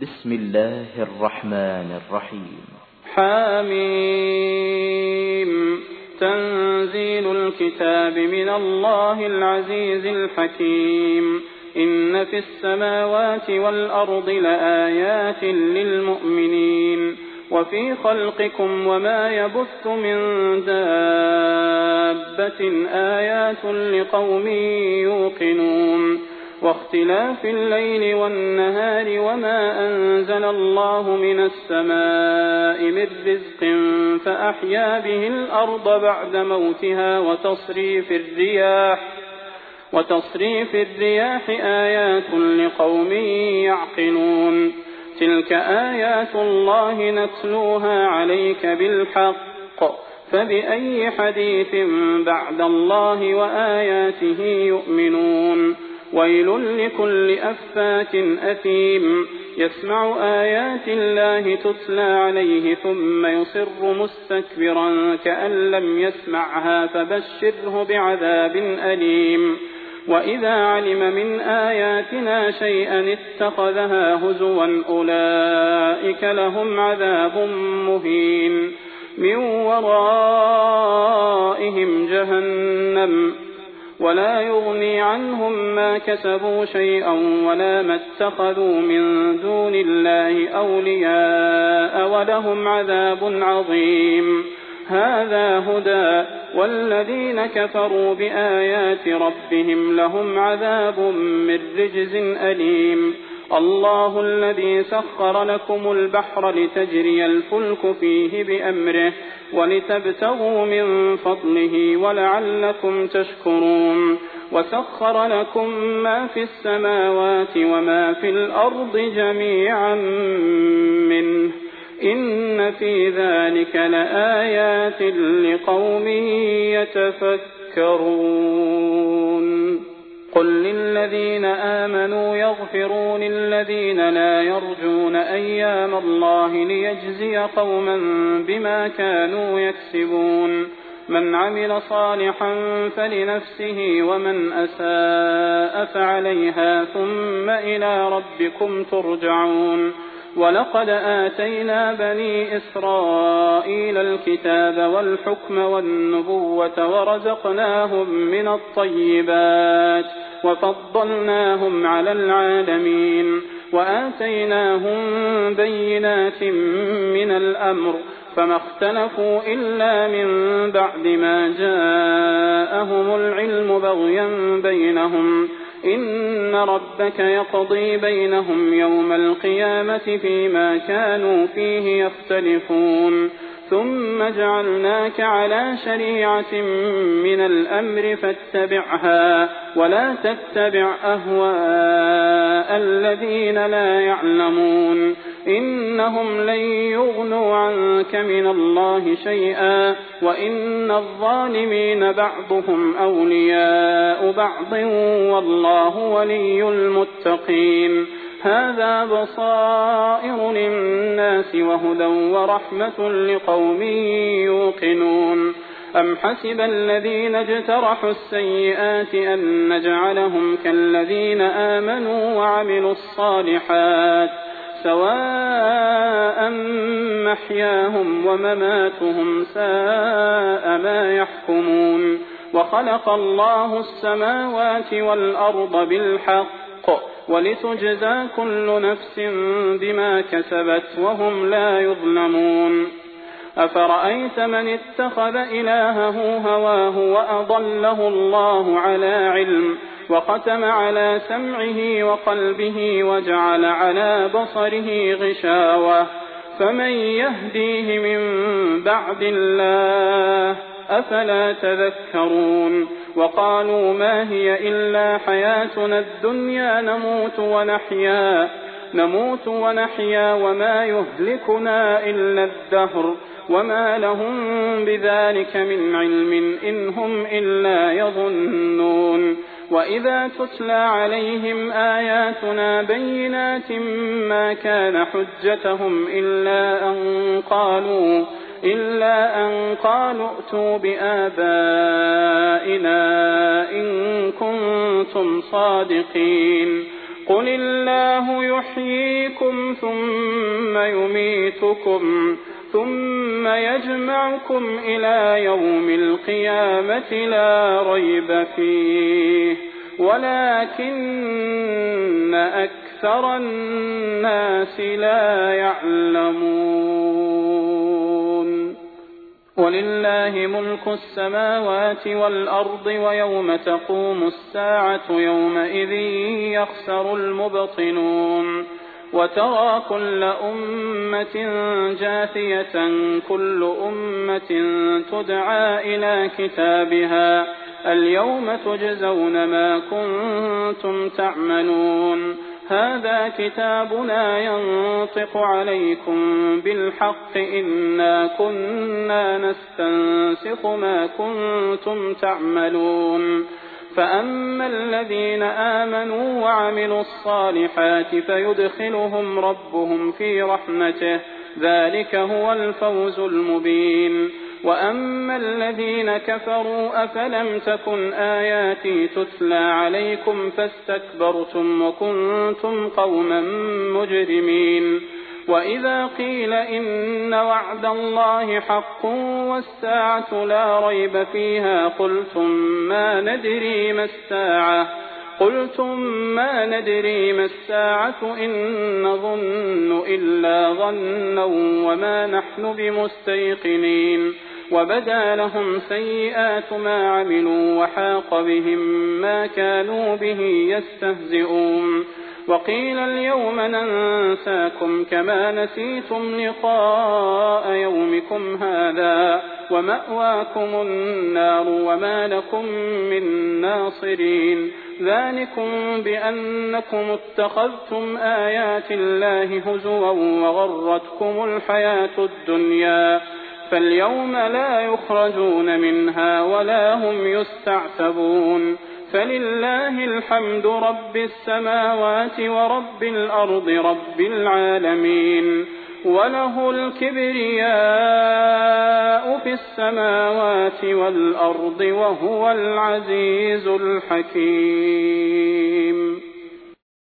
بسم الله الرحمن الرحيم. حميم. تنزيل الكتاب من الله العزيز الحكيم. إن في السماوات والأرض لآيات للمؤمنين وفي خلقكم وما يبث من دابة آيات لقوم يوقنون واختلاف الليل والنهار وما أنزل الله من السماء من رزق فأحيا به الأرض بعد موتها وتصريف الرياح آيات لقوم يعقلون. تلك آيات الله نتلوها عليك بالحق فبأي حديث بعد الله وآياته يؤمنون. ويل لكل أفاك أثيم يسمع آيات الله تتلى عليه ثم يصر مستكبرا كأن لم يسمعها فبشره بعذاب أليم. وإذا علم من آياتنا شيئا اتخذها هزوا أولئك لهم عذاب مهين من ورائهم جهنم ولا يغني عنهم ما كسبوا شيئا ولا ما اتخذوا من دون الله أولياء ولهم عذاب عظيم. هذا هدى والذين كفروا بآيات ربهم لهم عذاب من رجز أليم. الله الذي سخر لكم البحر لتجري الفلك فيه بأمره ولتبتغوا من فضله ولعلكم تشكرون. وسخر لكم ما في السماوات وما في الأرض جميعا منه إن في ذلك لآيات لقوم يتفكرون. قل للذين آمنوا يغفروا للذين لا يرجون أيام الله ليجزي قوما بما كانوا يكسبون. من عمل صالحا فلنفسه ومن أساء فعليها ثم إلى ربكم ترجعون. ولقد آتينا بني إسرائيل الكتاب والحكم والنبوة ورزقناهم من الطيبات وفضلناهم على العالمين وآتيناهم بينات من الأمر فما اختلفوا إلا من بعد ما جاءهم العلم بغيا بينهم. إن ربك يقضي بينهم يوم القيامة فيما كانوا فيه يختلفون. ثم جعلناك على شريعة من الأمر فاتبعها ولا تتبع أهواء الذين لا يعلمون. إنهم لن يغنوا عنك من الله شيئا وإن الظالمين بعضهم أولياء بعض والله ولي المتقين. هذا بصائر للناس وهدى ورحمة لقوم يوقنون. أم حسب الذين اجترحوا السيئات أن نجعلهم كالذين آمنوا وعملوا الصالحات سواء محياهم ومماتهم ساء ما يحكمون. وخلق الله السماوات والأرض بالحق ولتجزى كل نفس بما كسبت وهم لا يظلمون. أفرأيت من اتخذ إلهه هواه وأضله الله على علم وختم على سمعه وقلبه وجعل على بصره غشاوة فمن يهديه من بعد الله أفلا تذكرون. وقالوا ما هي إلا حياتنا الدنيا نموت ونحيا وما يهلكنا إلا الدهر وما لهم بذلك من علم إن هم إلا يظنون. وإذا تتلى عليهم آياتنا بينات ما كان حجتهم إلا أن قالوا ائتوا بآبائنا إن كنتم صادقين. قل الله يحييكم ثم يميتكم ثم يجمعكم إلى يوم القيامة لا ريب فيه ولكن أكثر الناس لا يعلمون ولله ملك السماوات والأرض ويوم تقوم الساعة يومئذ يخسر المبطلون وترى كل أمة جاثية كل أمة تدعى إلى كتابها اليوم تجزون ما كنتم تعملون هذا كتابنا ينطق عليكم بالحق إنا كنا نستنسخ ما كنتم تعملون فأما الذين آمنوا وعملوا الصالحات فيدخلهم ربهم في رحمته ذلك هو الفوز المبين وأما الذين كفروا أفلم تكن آياتي تتلى عليكم فاستكبرتم وكنتم قوما مجرمين وإذا قيل إن وعد الله حق والساعة لا ريب فيها قلتم ما ندري ما الساعة إن نظن إلا ظنا وما نحن بمستيقنين وبدا لهم سيئات ما عملوا وحاق بهم ما كانوا به يستهزئون وقيل اليوم ننساكم كما نسيتم لقاء يومكم هذا ومأواكم النار وما لكم من ناصرين ذلكم بأنكم اتخذتم آيات الله هزوا وغرتكم الحياة الدنيا فاليوم لا يخرجون منها ولا هم يستعتبون فلله الحمد رب السماوات ورب الأرض رب العالمين وله الكبرياء في السماوات والأرض وهو العزيز الحكيم